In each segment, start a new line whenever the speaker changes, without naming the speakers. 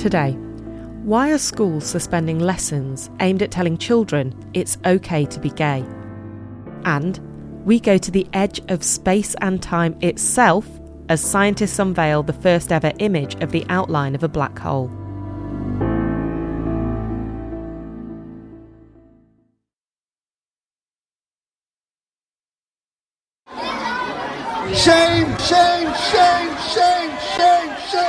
Today, why are schools suspending lessons aimed at telling children it's okay to be gay? And we go to the edge of space and time itself as scientists unveil the first ever image of the outline of a black hole.
Shame, shame, shame, shame, shame, shame.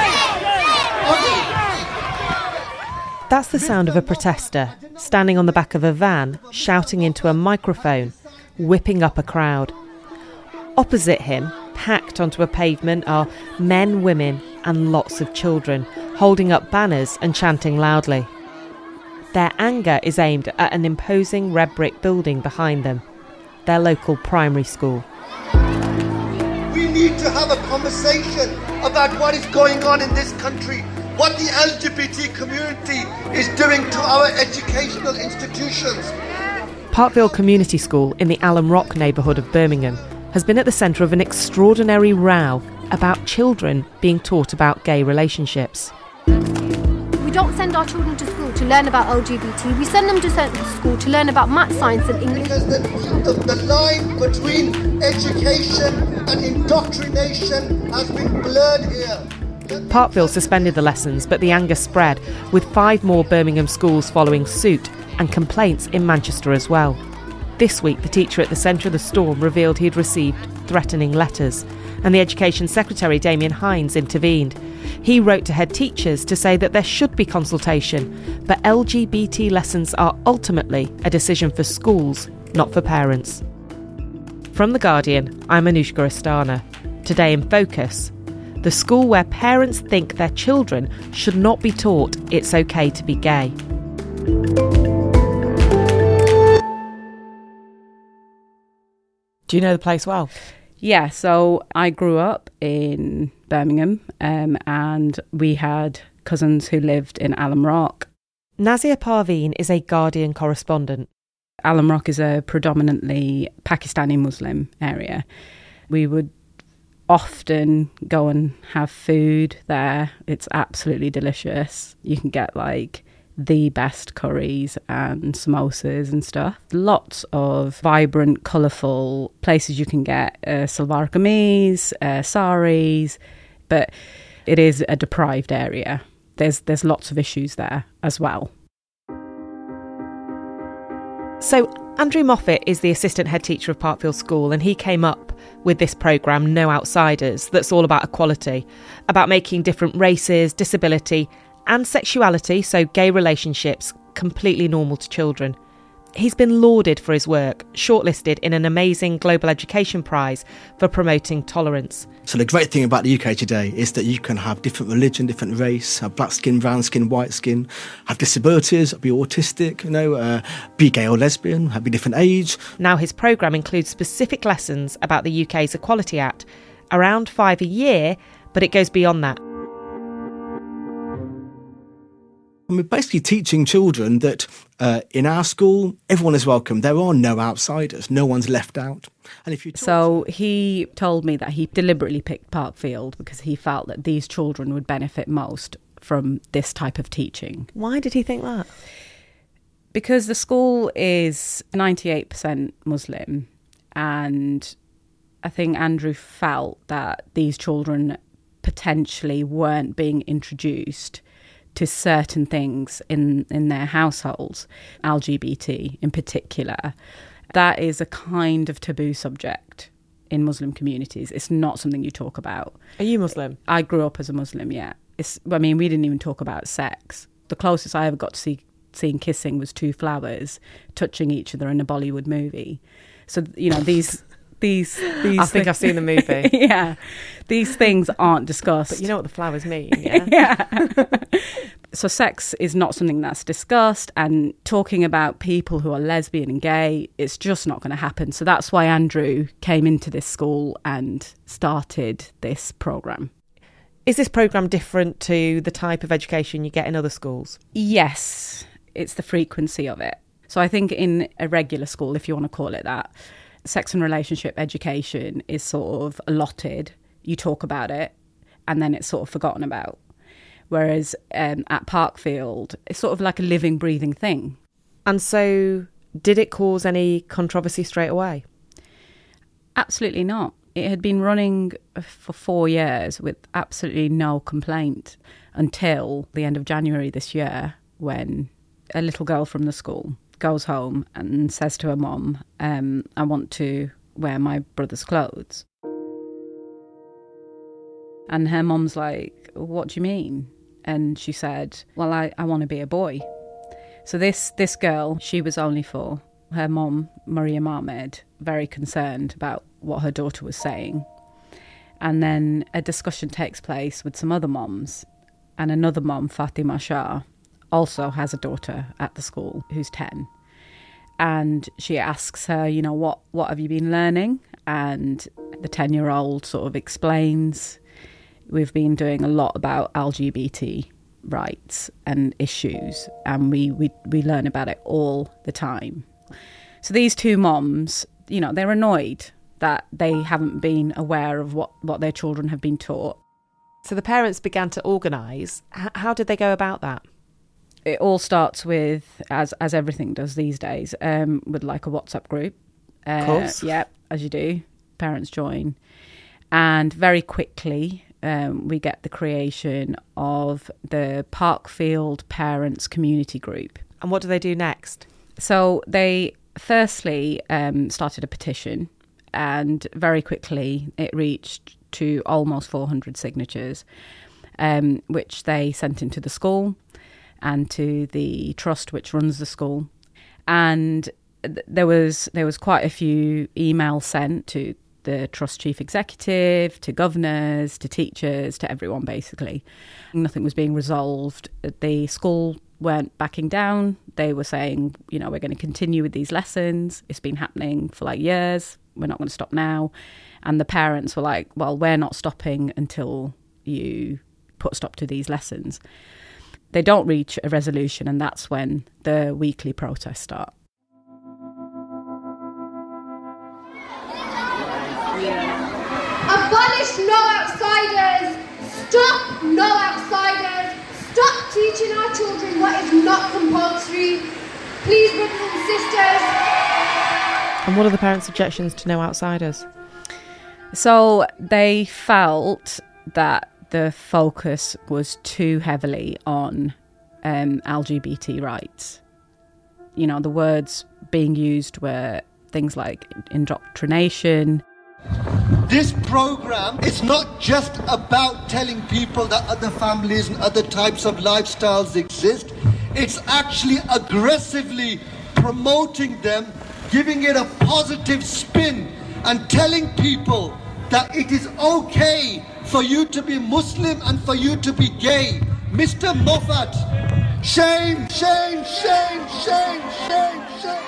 That's the sound of a protester standing on the back of a van, shouting into a microphone, whipping up a crowd. Opposite him, packed onto a pavement, are men, women and lots of children, holding up banners and chanting loudly. Their anger is aimed at an imposing red brick building behind them, their local primary school.
We need to have a conversation about what is going on in this country, what the LGBT community is doing to our educational institutions.
Parkville Community School in the Alum Rock neighbourhood of Birmingham has been at the centre of an extraordinary row about children being taught about gay relationships.
We don't send our children to school to learn about LGBT. We send them to school to learn about maths, science and English.
Because the line between education and indoctrination has been blurred here.
Parkville suspended the lessons, but the anger spread, with 5 more Birmingham schools following suit and complaints in Manchester as well. This week, the teacher at the centre of the storm revealed he'd received threatening letters, and the Education Secretary, Damien Hines, intervened. He wrote to head teachers to say that there should be consultation, but LGBT lessons are ultimately a decision for schools, not for parents. From The Guardian, I'm Anushka Astana. Today in Focus, the school where parents think their children should not be taught it's okay to be gay. Do you know the place well?
Yeah, so I grew up in Birmingham and we had cousins who lived in Alum Rock.
Nazia Parveen is a Guardian correspondent.
Alum Rock is a predominantly Pakistani Muslim area. We would often go and have food there. It's absolutely delicious. You can get like the best curries and samosas and stuff. Lots of vibrant, colourful places you can get salwar kameez, saris, but it is a deprived area. There's lots of issues there as well.
So Andrew Moffat is the assistant head teacher of Parkville School, and he came up with this programme, No Outsiders, that's all about equality, about making different races, disability and sexuality, so gay relationships, completely normal to children. He's been lauded for his work, shortlisted in an amazing Global Education Prize for promoting tolerance.
So the great thing about the UK today is that you can have different religion, different race, have black skin, brown skin, white skin, have disabilities, be autistic, be gay or lesbian, have a different age. Now his programme includes specific lessons about the UK's Equality Act, around 5 a year, but it goes beyond that. We're basically teaching children that in our school, everyone is welcome. There are no outsiders. No one's left out. And if you
So he told me that he deliberately picked Parkfield because he felt that these children would benefit most from this type of teaching.
Why did he think that?
Because the school is 98% Muslim, and I think Andrew felt that these children potentially weren't being introduced to certain things in their households, LGBT in particular. That is a kind of taboo subject in Muslim communities. It's not something you talk about.
Are you Muslim?
I grew up as a Muslim, yeah. We didn't even talk about sex. The closest I ever got to seeing kissing was 2 flowers touching each other in a Bollywood movie. So, these I
think I've seen the movie.
Yeah. These things aren't discussed.
But you know what the flowers mean, yeah?
Yeah. So sex is not something that's discussed, and talking about people who are lesbian and gay, it's just not going to happen. So that's why Andrew came into this school and started this programme.
Is this programme different to the type of education you get in other schools?
Yes, it's the frequency of it. So I think in a regular school, if you want to call it that, sex and relationship education is sort of allotted. You talk about it and then it's sort of forgotten about. Whereas at Parkfield, it's sort of like a living, breathing thing.
And so did it cause any controversy straight away?
Absolutely not. It had been running for 4 years with absolutely no complaint until the end of January this year, when a little girl from the school goes home and says to her mum, I want to wear my brother's clothes. And her mum's like, what do you mean? And she said, well, I want to be a boy. So this girl, she was only 4. Her mum, Maria Mahmed, very concerned about what her daughter was saying. And then a discussion takes place with some other mums. And another mum, Fatima Shah, also has a daughter at the school who's 10. And she asks her, you know, what have you been learning? And the 10-year-old sort of explains, we've been doing a lot about LGBT rights and issues, and we learn about it all the time. So these 2 moms, you know, they're annoyed that they haven't been aware of what their children have been taught.
So the parents began to organise. How did they go about that?
It all starts with, as everything does these days, with like a WhatsApp group.
Of course.
Yeah, as you do. Parents join. And very quickly, we get the creation of the Parkfield Parents Community Group.
And what do they do next?
So they firstly started a petition, and very quickly it reached to almost 400 signatures, which they sent into the school and to the trust which runs the school. And there was quite a few emails sent to the trust chief executive, to governors, to teachers, to everyone basically. Nothing was being resolved. The school weren't backing down. They were saying, you know, we're going to continue with these lessons. It's been happening for like years. We're not going to stop now. And the parents were like, well, we're not stopping until you put a stop to these lessons. They don't reach a resolution, and that's when the weekly protests start.
Abolish no outsiders! Stop no outsiders! Stop teaching our children what is not compulsory! Please, brothers and sisters!
And what are the parents' objections to no outsiders?
So they felt that the focus was too heavily on LGBT rights. You know, the words being used were things like indoctrination.
This program is not just about telling people that other families and other types of lifestyles exist. It's actually aggressively promoting them, giving it a positive spin, and telling people that it is okay for you to be Muslim and for you to be gay. Mr. Moffat, shame, shame, shame, shame, shame, shame.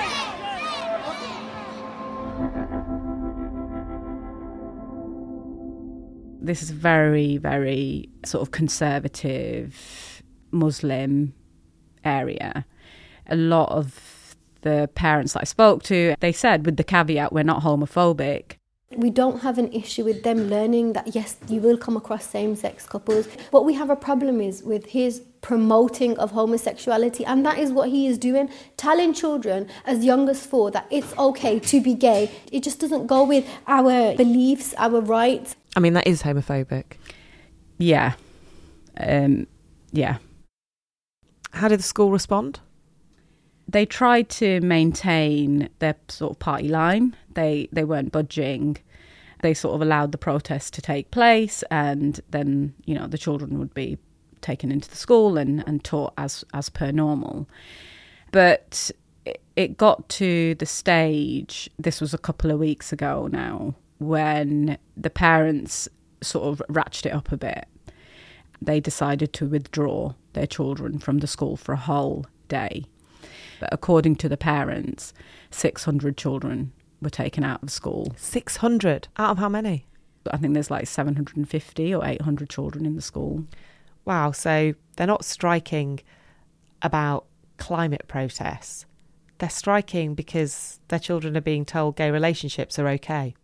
This is very, very sort of conservative Muslim area. A lot of the parents that I spoke to, they said, with the caveat, we're not homophobic.
We don't have an issue with them learning that, yes, you will come across same-sex couples. What we have a problem is with his promoting of homosexuality, and that is what he is doing, telling children as young as 4 that it's okay to be gay. It just doesn't go with our beliefs, our rights.
I mean, that is homophobic.
Yeah. Yeah.
How did the school respond?
They tried to maintain their sort of party line. They weren't budging. They sort of allowed the protest to take place, and then, you know, the children would be taken into the school and taught as per normal. But it got to the stage, this was a couple of weeks ago now, when the parents sort of ratcheted it up a bit. They decided to withdraw their children from the school for a whole day. But according to the parents, 600 children were taken out of school.
600? Out of how many?
I think there's like 750 or 800 children in the school.
Wow, so they're not striking about climate protests. They're striking because their children are being told gay relationships are okay.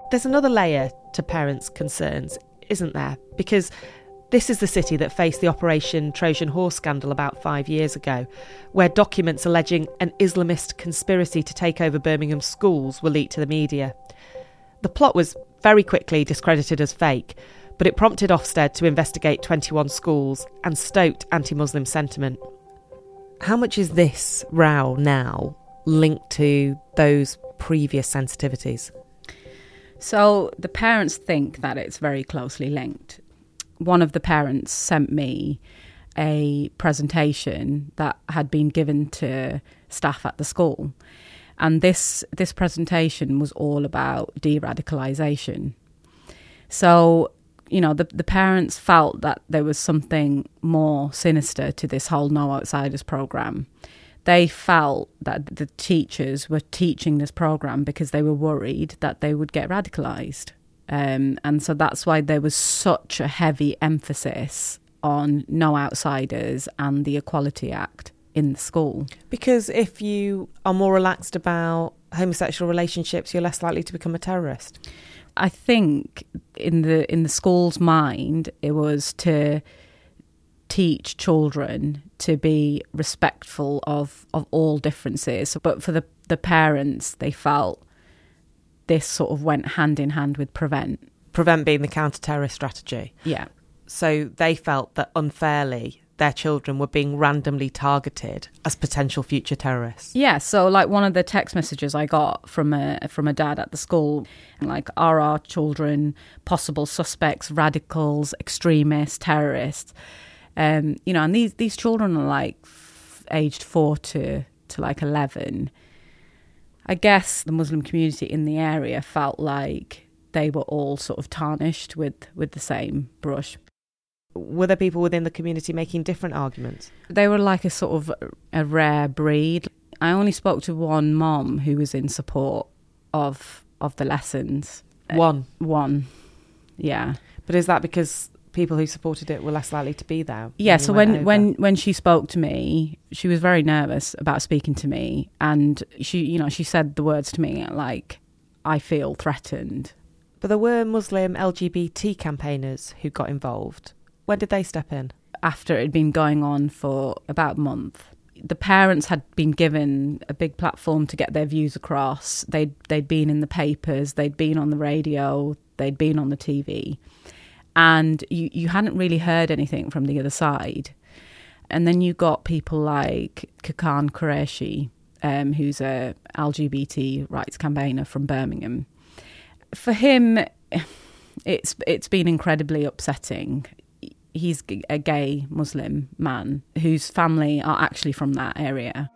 There's another layer to parents' concerns, isn't there? Because this is the city that faced the Operation Trojan Horse scandal about 5 years ago, where documents alleging an Islamist conspiracy to take over Birmingham schools were leaked to the media. The plot was very quickly discredited as fake, but it prompted Ofsted to investigate 21 schools and stoked anti-Muslim sentiment. How much is this row now linked to those previous sensitivities?
So the parents think that it's very closely linked. One of the parents sent me a presentation that had been given to staff at the school. And this presentation was all about de-radicalisation. So, you know, the parents felt that there was something more sinister to this whole No Outsiders programme. They felt that the teachers were teaching this programme because they were worried that they would get radicalised. And so that's why there was such a heavy emphasis on No Outsiders and the Equality Act in the school. Because
if you are more relaxed about homosexual relationships, you're less likely to become a terrorist.
I think in the school's mind, it was to teach children to be respectful of all differences. But for the parents, they felt this sort of went hand in hand with PREVENT.
PREVENT being the counter-terrorist strategy.
Yeah.
So they felt that unfairly their children were being randomly targeted as potential future terrorists.
Yeah, so like one of the text messages I got from a dad at the school, like, are our children possible suspects, radicals, extremists, terrorists? You know, and these children are like aged 4 to like 11. I guess the Muslim community in the area felt like they were all sort of tarnished with the same brush.
Were there people within the community making different arguments?
They were like a sort of a rare breed. I only spoke to one mom who was in support of the lessons. One, yeah.
But is that because people who supported it were less likely to be there?
Yeah, so when she spoke to me, she was very nervous about speaking to me, and she said the words to me like, I feel threatened.
But there were Muslim LGBT campaigners who got involved. When did they step in?
After it had been going on for about a month. The parents had been given a big platform to get their views across. They'd been in the papers, they'd been on the radio, they'd been on the TV. And you hadn't really heard anything from the other side. And then you got people like Kakan Qureshi, who's a LGBT rights campaigner from Birmingham. For him, it's been incredibly upsetting. He's a gay Muslim man whose family are actually from that area.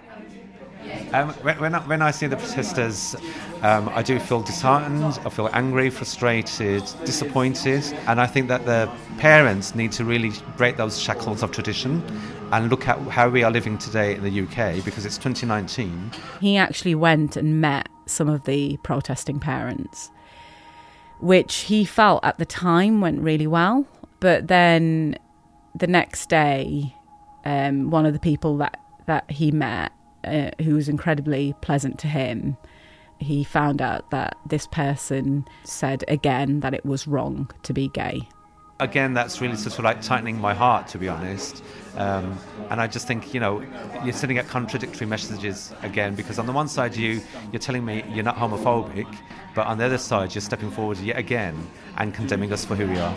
When I see the protesters, I do feel disheartened, I feel angry, frustrated, disappointed, and I think that the parents need to really break those shackles of tradition and look at how we are living today in the UK, because it's 2019.
He actually went and met some of the protesting parents, which he felt at the time went really well. But then the next day, one of the people that he met, who was incredibly pleasant to him, he found out that this person said again that it was wrong to be gay.
Again, that's really sort of like tightening my heart, to be honest. And I just think, you're sending out contradictory messages again, because on the one side you're telling me you're not homophobic, but on the other side you're stepping forward yet again and condemning us for who we are.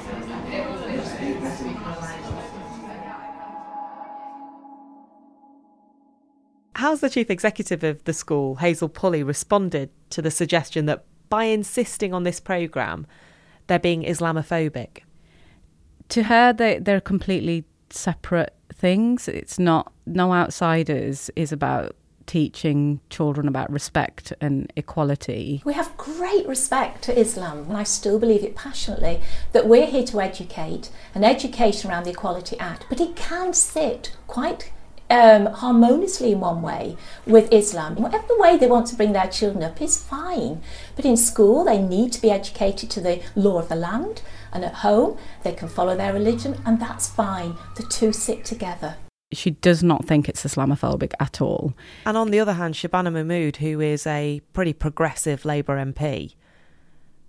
How's the chief executive of the school, Hazel Pulley, responded to the suggestion that by insisting on this programme, they're being Islamophobic?
To her, they're completely separate things. It's not, No Outsiders is about teaching children about respect and equality.
We have great respect to Islam, and I still believe it passionately, that we're here to educate, and education around the Equality Act, but it can sit quite harmoniously in one way with Islam. Whatever way they want to bring their children up is fine, but in school they need to be educated to the law of the land, and at home they can follow their religion, and that's fine. The two sit together.
She does not think it's Islamophobic at all.
And on the other hand, Shabana Mahmood, who is a pretty progressive Labour MP,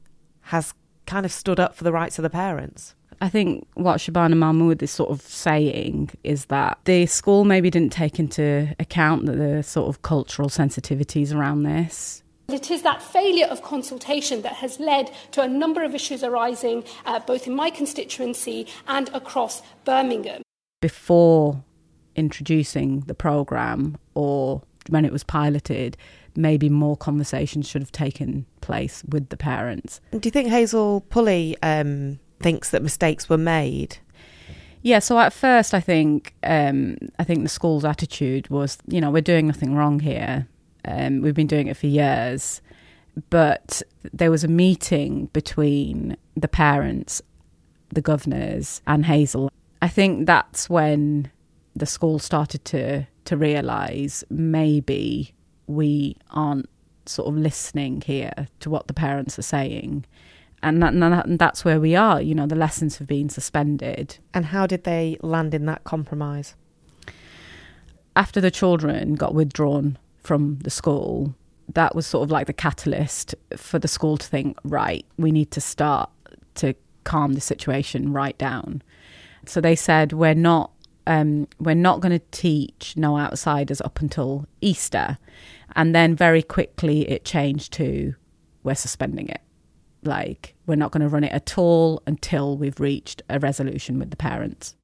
has kind of stood up for the rights of the parents.
I think what Shabana Mahmood is sort of saying is that the school maybe didn't take into account the sort of cultural sensitivities around this.
It is that failure of consultation that has led to a number of issues arising both in my constituency and across Birmingham.
Before introducing the programme, or when it was piloted, maybe more conversations should have taken place with the parents.
Do you think Hazel Pulley thinks that mistakes were made?
Yeah, so at first I think the school's attitude was, we're doing nothing wrong here. We've been doing it for years. But there was a meeting between the parents, the governors and Hazel. I think that's when the school started to realise maybe we aren't sort of listening here to what the parents are saying. And that's where we are. The lessons have been suspended.
And how did they land in that compromise?
After the children got withdrawn from the school, that was sort of like the catalyst for the school to think, right, we need to start to calm the situation right down. So they said, we're not going to teach no outsiders up until Easter. And then very quickly it changed to, we're suspending it. Like, we're not going to run it at all until we've reached a resolution with the parents.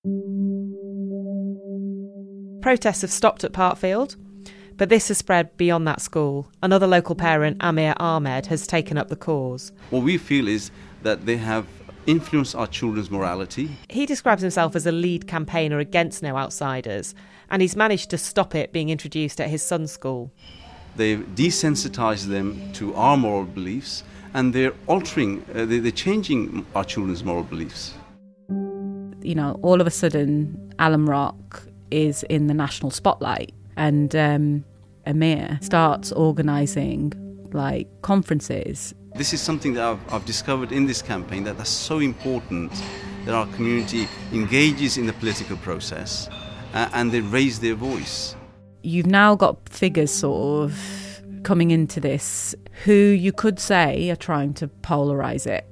Protests have stopped at Parkfield, but this has spread beyond that school. Another local parent, Amir Ahmed, has taken up the cause.
What we feel is that they have influenced our children's morality.
He describes himself as a lead campaigner against No Outsiders, and he's managed to stop it being introduced at his son's school.
They've desensitised them to our moral beliefs, and they're they're changing our children's moral beliefs.
All of a sudden, Alum Rock is in the national spotlight, and Amir starts organising conferences.
This is something that I've discovered in this campaign, that's so important, that our community engages in the political process and they raise their voice.
You've now got figures sort of coming into this who you could say are trying to polarise it.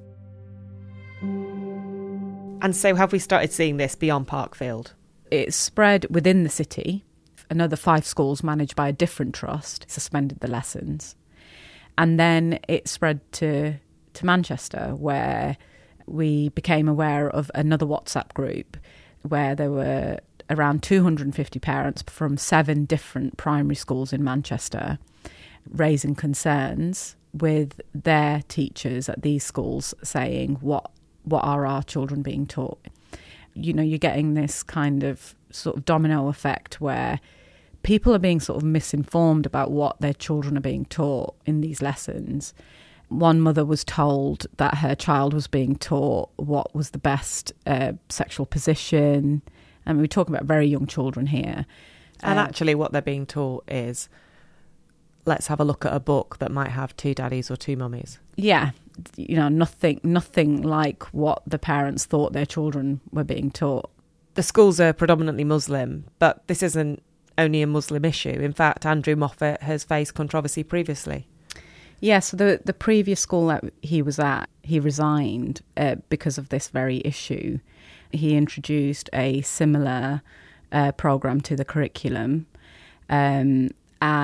And so have we started seeing this beyond Parkfield?
It's spread within the city. Another 5 schools managed by a different trust suspended the lessons. And then it spread to Manchester, where we became aware of another WhatsApp group where there were around 250 parents from 7 different primary schools in Manchester raising concerns with their teachers at these schools, saying, what are our children being taught? You're getting this kind of sort of domino effect where people are being sort of misinformed about what their children are being taught in these lessons. One mother was told that her child was being taught what was the best sexual position. And we're talking about very young children here.
And actually what they're being taught is, let's have a look at a book that might have 2 daddies or 2 mummies.
Yeah, nothing like what the parents thought their children were being taught.
The schools are predominantly Muslim, but this isn't only a Muslim issue. In fact, Andrew Moffat has faced controversy previously.
Yeah, so the previous school that he was at, he resigned because of this very issue. He introduced a similar programme to the curriculum, and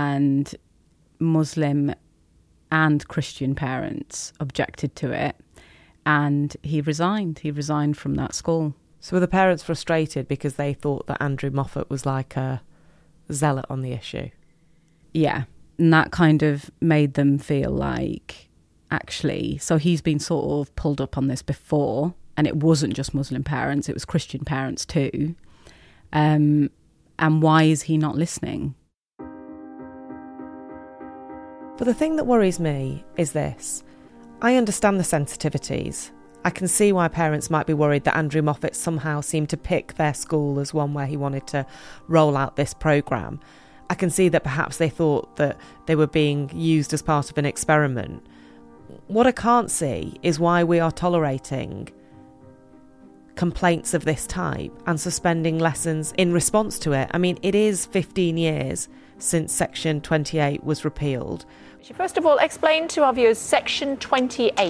Muslim and Christian parents objected to it, and he resigned. He resigned from that school.
So were the parents frustrated because they thought that Andrew Moffat was like a zealot on the issue?
Yeah, and that kind of made them feel like, actually, so he's been sort of pulled up on this before, and it wasn't just Muslim parents, it was Christian parents too. And why is he not listening?
But the thing that worries me is this. I understand the sensitivities. I can see why parents might be worried that Andrew Moffat somehow seemed to pick their school as one where he wanted to roll out this programme. I can see that perhaps they thought that they were being used as part of an experiment. What I can't see is why we are tolerating complaints of this type and suspending lessons in response to it. I mean, it is 15 years since Section 28 was repealed.
First of all, explain to our viewers Section 28.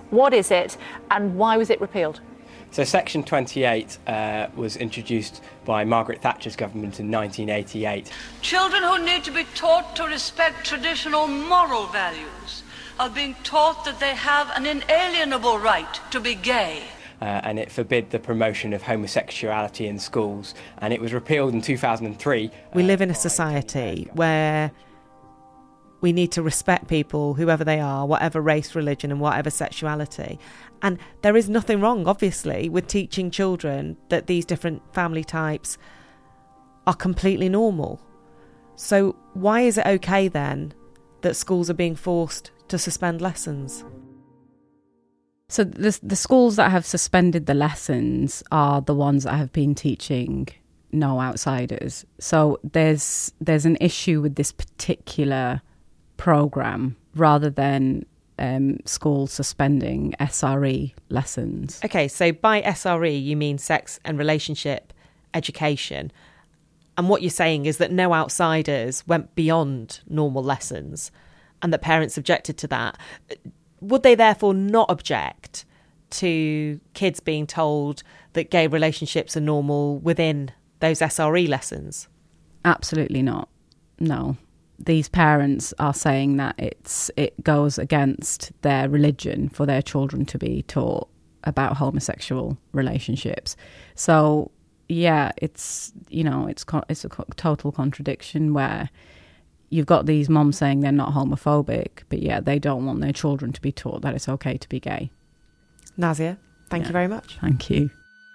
What is it, and why was it repealed?
So Section 28 was introduced by Margaret Thatcher's government in 1988.
Children who need to be taught to respect traditional moral values are being taught that they have an inalienable right to be gay.
And it forbid the promotion of homosexuality in schools, and it was repealed in 2003.
We live in a society where we need to respect people, whoever they are, whatever race, religion and whatever sexuality. And there is nothing wrong, obviously, with teaching children that these different family types are completely normal. So why is it okay then that schools are being forced to suspend lessons?
So the schools that have suspended the lessons are the ones that have been teaching no outsiders. So there's an issue with this particular programme rather than schools suspending SRE lessons.
Okay, so by SRE you mean sex and relationship education. And what you're saying is that no outsiders went beyond normal lessons and that parents objected to that. Would they therefore not object to kids being told that gay relationships are normal within those SRE lessons?
Absolutely not. No. These parents are saying that it goes against their religion for their children to be taught about homosexual relationships. So, yeah, it's a total contradiction where you've got these moms saying they're not homophobic, but yet they don't want their children to be taught that it's okay to be gay.
Nazia, thank you very much.
Thank you.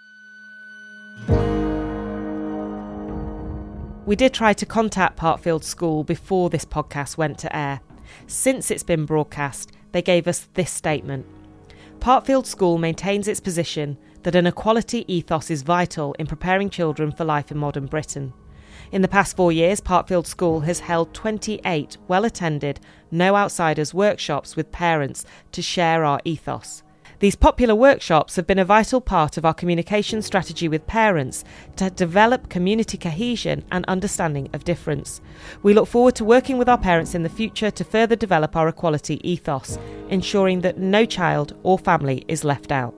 We did try to contact Parkfield School before this podcast went to air. Since it's been broadcast, they gave us this statement. Parkfield School maintains its position that an equality ethos is vital in preparing children for life in modern Britain. In the past 4 years, Parkfield School has held 28 well-attended No Outsiders workshops with parents to share our ethos. These popular workshops have been a vital part of our communication strategy with parents to develop community cohesion and understanding of difference. We look forward to working with our parents in the future to further develop our equality ethos, ensuring that no child or family is left out.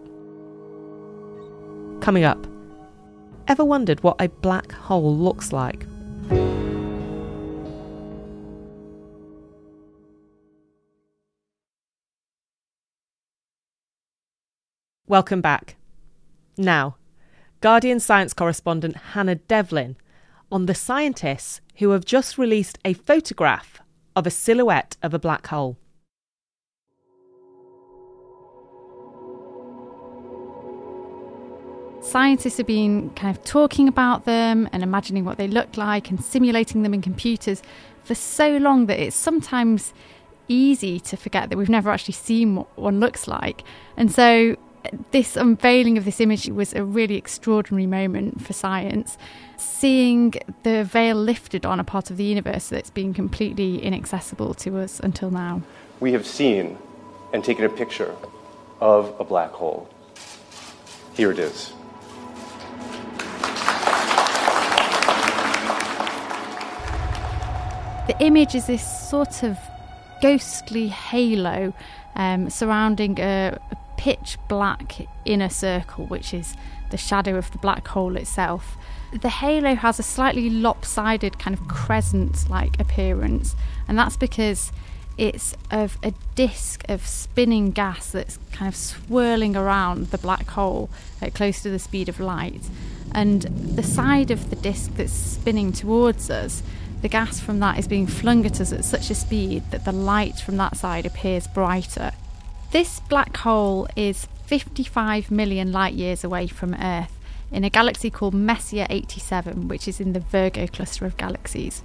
Coming up, ever wondered what a black hole looks like? Welcome back. Now, Guardian science correspondent Hannah Devlin on the scientists who have just released a photograph of a silhouette of a black hole.
Scientists have been kind of talking about them and imagining what they look like and simulating them in computers for so long that it's sometimes easy to forget that we've never actually seen what one looks like. And so this unveiling of this image was a really extraordinary moment for science, seeing the veil lifted on a part of the universe that's been completely inaccessible to us until now.
We have seen and taken a picture of a black hole. Here it is.
The image is this sort of ghostly halo surrounding a pitch black inner circle, which is the shadow of the black hole itself. The halo has a slightly lopsided kind of crescent-like appearance, and that's because it's of a disk of spinning gas that's kind of swirling around the black hole at close to the speed of light. And the side of the disk that's spinning towards us, the gas from that is being flung at us at such a speed that the light from that side appears brighter. This black hole is 55 million light years away from Earth in a galaxy called Messier 87, which is in the Virgo cluster of galaxies.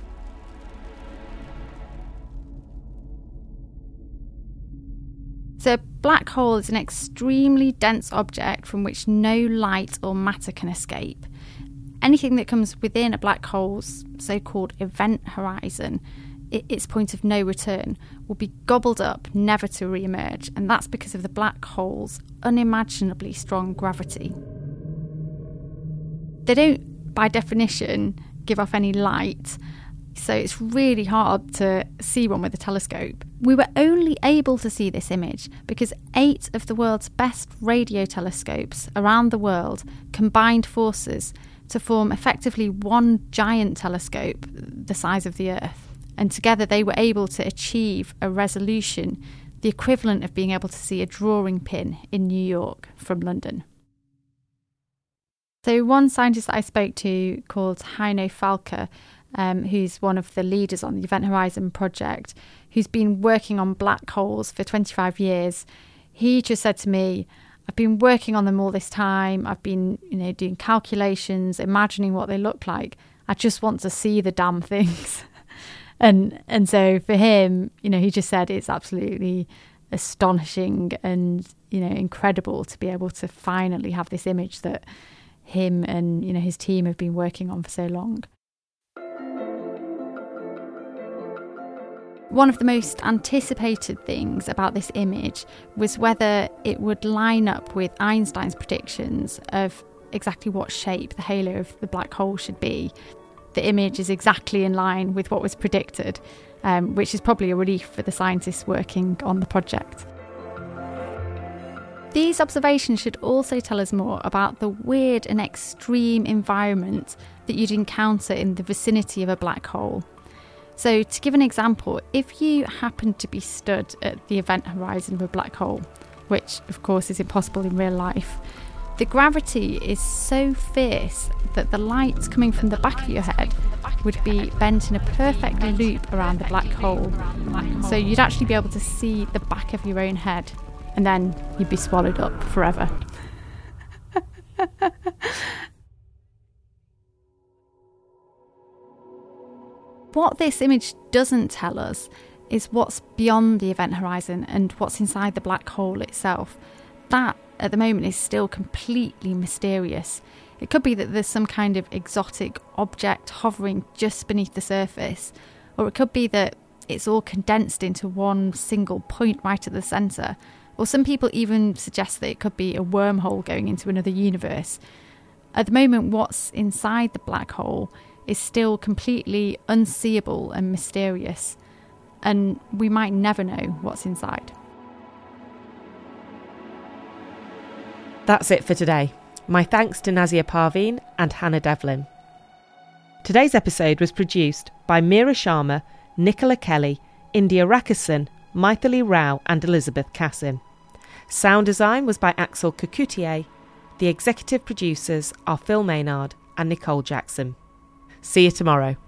So a black hole is an extremely dense object from which no light or matter can escape. Anything that comes within a black hole's so-called event horizon, its point of no return, will be gobbled up, never to re-emerge, and that's because of the black hole's unimaginably strong gravity. They don't, by definition, give off any light, So it's really hard to see one with a telescope. We were only able to see this image because 8 of the world's best radio telescopes around the world combined forces to form effectively one giant telescope the size of the Earth. And together they were able to achieve a resolution the equivalent of being able to see a drawing pin in New York from London. So one scientist that I spoke to called Heino Falke, who's one of the leaders on the Event Horizon project, who's been working on black holes for 25 years, he just said to me, I've been working on them all this time. I've been, doing calculations, imagining what they look like. I just want to see the damn things. and so for him, he just said it's absolutely astonishing and, incredible to be able to finally have this image that him and, his team have been working on for so long. One of the most anticipated things about this image was whether it would line up with Einstein's predictions of exactly what shape the halo of the black hole should be. The image is exactly in line with what was predicted, which is probably a relief for the scientists working on the project. These observations should also tell us more about the weird and extreme environment that you'd encounter in the vicinity of a black hole. So to give an example, if you happen to be stood at the event horizon of a black hole, which of course is impossible in real life, the gravity is so fierce that the light coming from the back of your head would be bent in a perfect loop around the black hole. So you'd actually be able to see the back of your own head, and then you'd be swallowed up forever. What this image doesn't tell us is what's beyond the event horizon and what's inside the black hole itself. That, at the moment, is still completely mysterious. It could be that there's some kind of exotic object hovering just beneath the surface, or it could be that it's all condensed into one single point right at the centre, or some people even suggest that it could be a wormhole going into another universe. At the moment, what's inside the black hole is still completely unseeable and mysterious, and we might never know what's inside.
That's it for today. My thanks to Nazia Parveen and Hannah Devlin. Today's episode was produced by Meera Sharma, Nicola Kelly, India Rakisson, Maithili Rao and Elizabeth Cassin. Sound design was by Axel Cocoutier. The executive producers are Phil Maynard and Nicole Jackson. See you tomorrow.